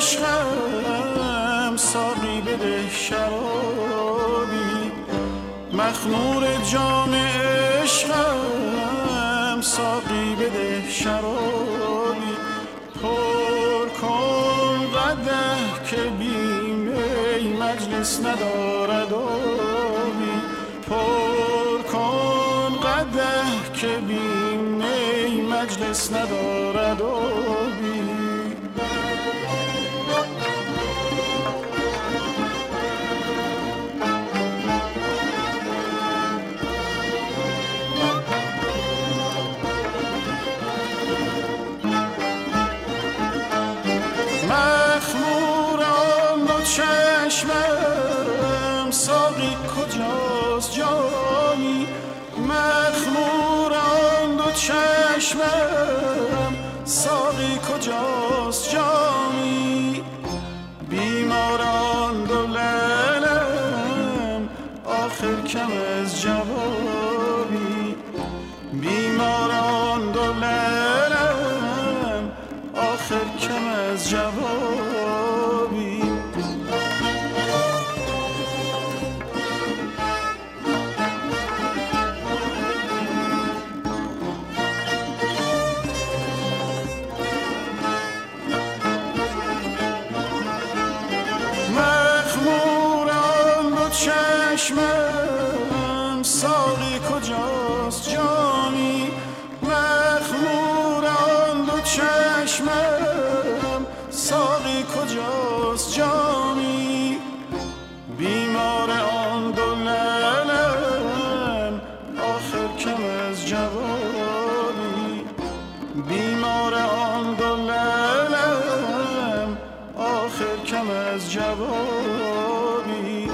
عشقم ساقی بده شرابی، مخمور جام عشقم ساقی بده شرابی، پر کن قدح که بی می مجلس ندارد آبی، پر کن قدح که بی می مجلس ندارد آبی. چشمم ساقی کجاست جامی، مخموران دو چشمم ساقی کجاست جامی، بیماران دو لعلم آخر کم از جوابی، بیماران دو لعلم آخر کم از جوابی. چشمم ساقی کجاست جامی، مخموران دو چشمم ساقی کجاست جامی، بیمار آن دو لعلم آخر کم از جوابی، بیمار آن دو لعلم آخر کم از جوابی.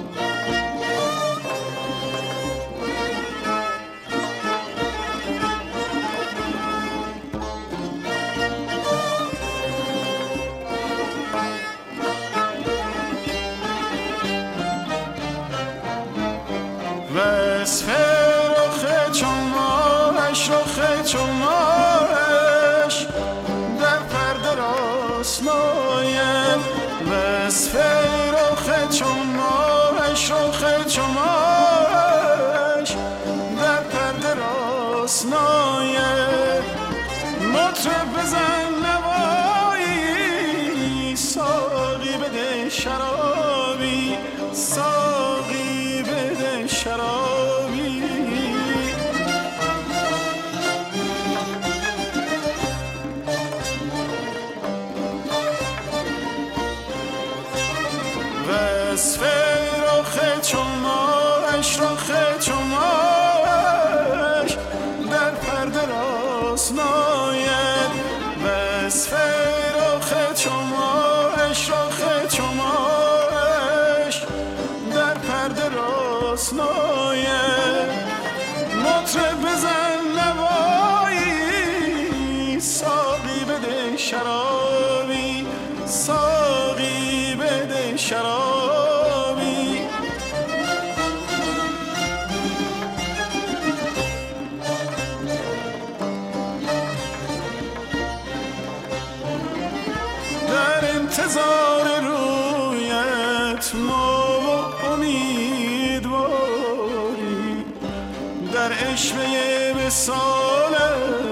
وصف رخ چماش رخ چماش در پرده راست نایم، وصف رخ چماش رخ چماش در پرده راست نایم، مطرب بزن نوایی ساقی بده شرابی، ساقی بده شرابی. وصف رخ چماش رخ چماش در پرده راست ناید، وصف رخ چماش رخ چماش در پرده راست ناید، مطرب بزن نوایی ساقی بده شرابی، ساقی بده شرابی. در انتظار رویت ما و امیدواری، در عشوه وصالت